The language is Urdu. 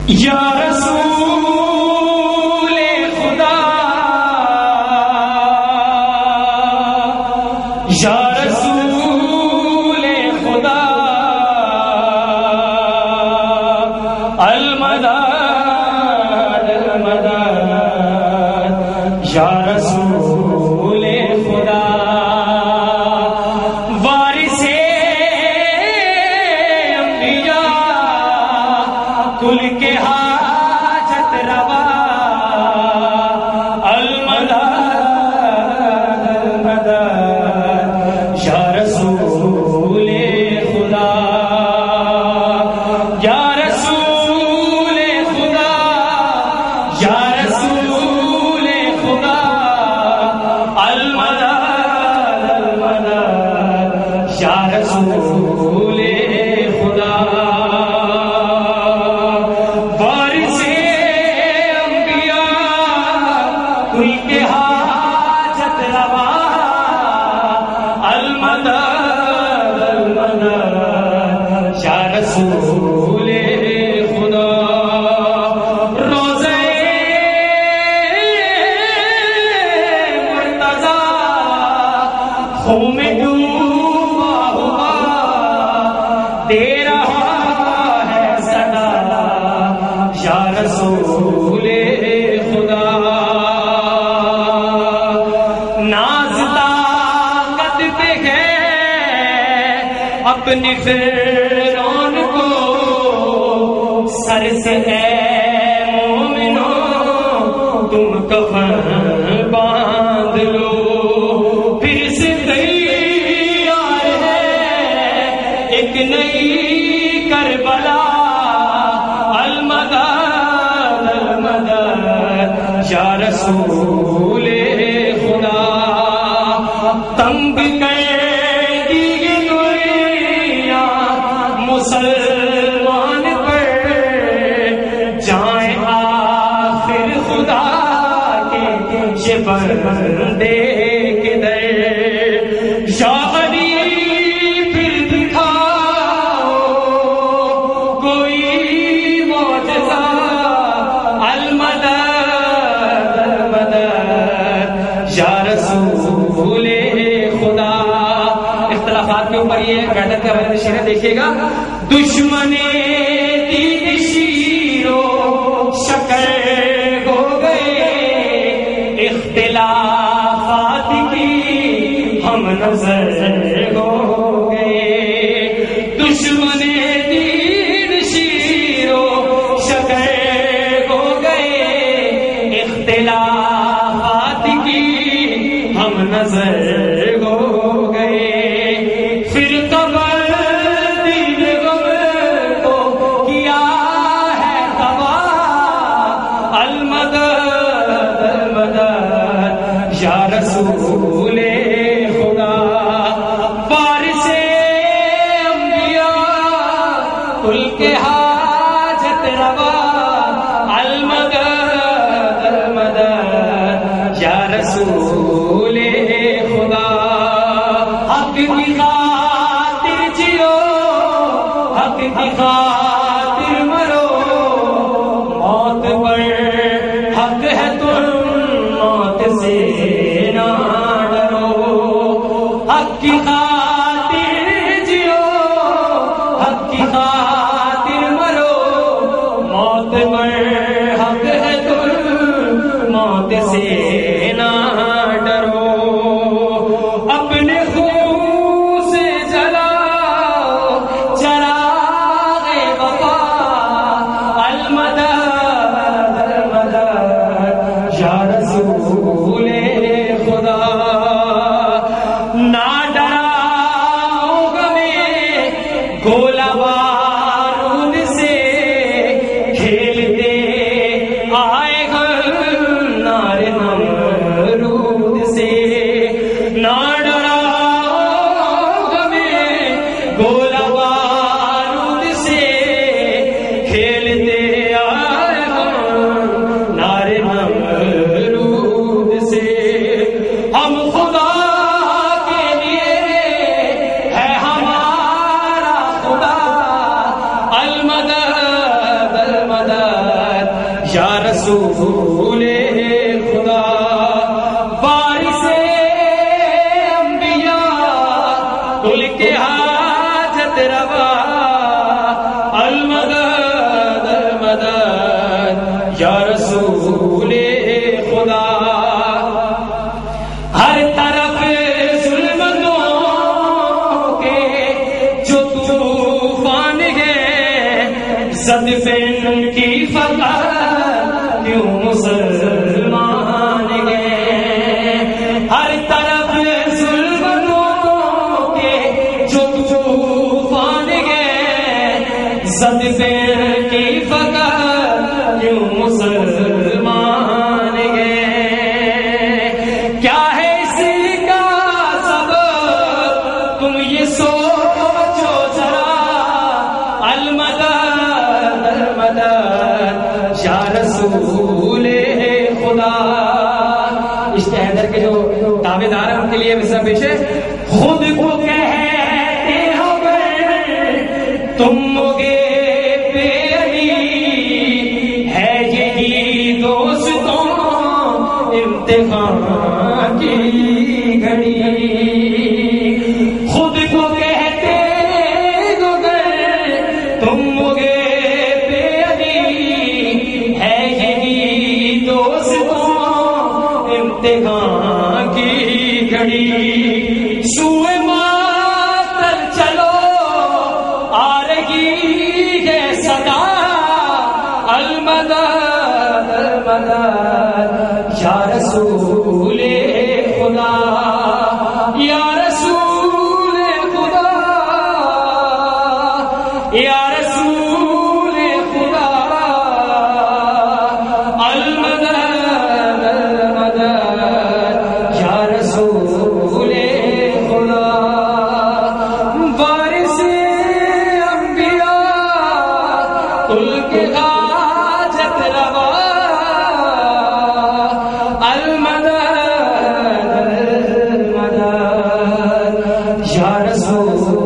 یا رسول خدا یا رسول خدا المدد المدد یا رسول خدا وارث انبیاء کل کے حاجت روا المدد المدد یا رسول خدا یا رسول خدا یا رسول خدا المدد المدد یا رسول خدا وارث انبیاء کل کے حاجت روا المدد المدد یا رسول خدا روزے مرتضی خون میں ڈوبا ہوا دے رہا ہے صدا یا رسول خدا ناز طاقت پہ ہے اپنی فرعون کو سر سے اے مومنوں تم کفن باندھ لو پھر سے تیار ہے ایک نئی کربلا المدد المدد یا رسول خدا تنگ کر دی دنیا مسلمان پر جائیں آخر خدا کے یہ بندے کے در یا علی پھر دکھاؤ کوئی معجزہ المدد المدد یا رسول خدا اختلافات کے اوپر یہ وحدت کا بلند شعر دیکھیے گا دشمن دین شیر و شکر ہو گئے اختلافات کی ہم نظر ہو گئے دشمن دین شیر و شکر ہو گئے اختلافات کی ہم نظر ہو گئے پھر قبر دین غم کو کیا ہے تباہ المدد المدد یا رسول خدا وارث انبیاء کل کے حاجت روا المدد المدد یا رسول خدا حق کی خاطر جیو حق کی خاطر مرو موت پر حق ہے تم موت سے نہ ڈرو حق کی خاطر جیو حق کی خاطر مرو موت پر حق ہے تم موت سے نہ ڈرو اپنے خون سے جلاؤ چراغ وفا المدد المدد یا رسول خدا نہ ڈرا یا رسول خدا وارث انبیاء کل کے حاجت روا المدد المدد یا رسول خدا ہر طرف ظلمتوں کے جو طوفان ہے زد پہ ان کی فقط کیوں مسلمان گئے ہر طرف ظلمتوں کے جو طوفان گئے زد پہ ان کی فقط کیوں مسلمان گئے کیا ہے اسی کا سبب تم یہ سوچو ذرا المدد المدد یا رسول خدا عشق حیدر کے جو دعوے دار ہیں ان کے لیے مصرع پیش ہے خود کو کہتے ہو تم گے بے علی ہے یہی دوستوں امتحان کی گھڑی خود کو کہتے ہو تم گے بے علی ہے یہی دوستوں امتحان کی گھڑی سوئے ماتر چلو آ رہی ہے صدا المدد المدد یا رسول خدا یا رسول خدا یا رسول خدا المدد المدد یا رسول خدا وارث انبیاء کل کے حاجت روا المدد المدد یا رسول